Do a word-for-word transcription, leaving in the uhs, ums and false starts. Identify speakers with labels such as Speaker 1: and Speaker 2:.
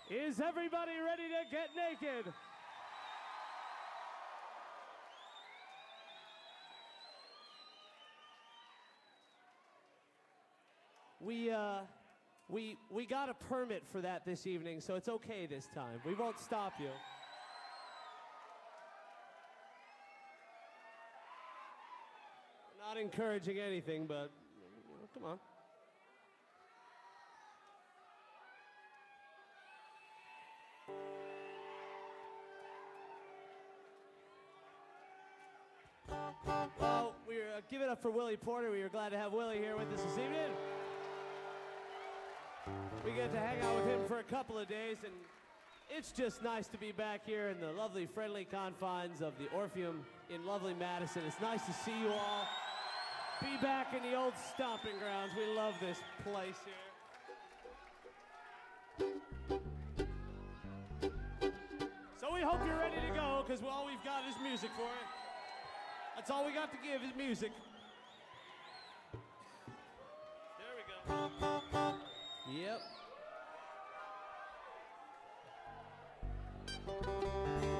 Speaker 1: Is everybody ready to get naked? We, uh, we, we got a permit for that this evening, so it's okay this time. We won't stop you. We're not encouraging anything, but you know, come on. Well, we're uh, giving up for Willie Porter. We are glad to have Willie here with us this evening. We get to hang out with him for a couple of days, and it's just nice to be back here in the lovely, friendly confines of the Orpheum in lovely Madison. It's nice to see you all. Be back in the old stomping grounds. We love this place here. So we hope you're ready to go, because all we've got is music for you. That's all we got to give is music. There we go. Yep.